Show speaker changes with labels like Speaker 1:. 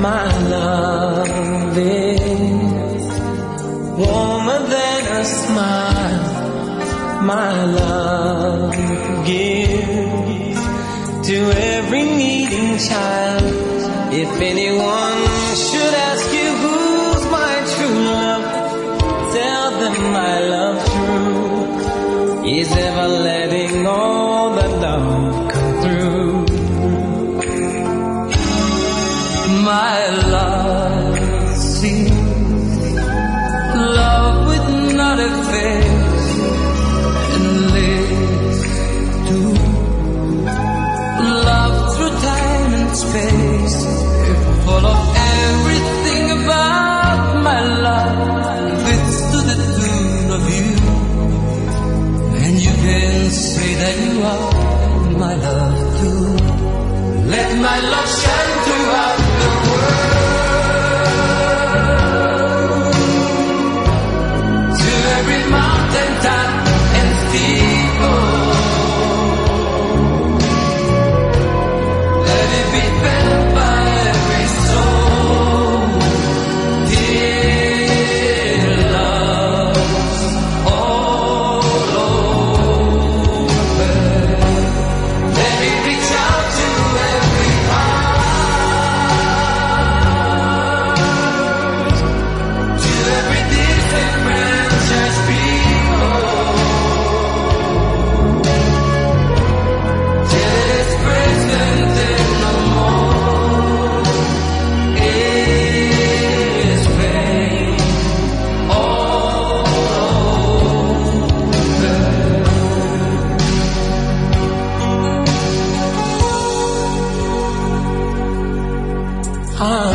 Speaker 1: My love is warmer than a smile. My love gives to every needing child. If anyone should ask you who's my true love, tell them my love true is ever letting all the love come through. My love sees love with not a face and lives to love through time and space. Full of everything about my love, it's to the tune of you. And you can say that you are my love too. Let my love shine throughout the world, to every mountain top and steeple. Let it be felt by every soul. Dear love's all over. Let it reach out to every heart, to every different branch people, till it's present and no more is pain all over.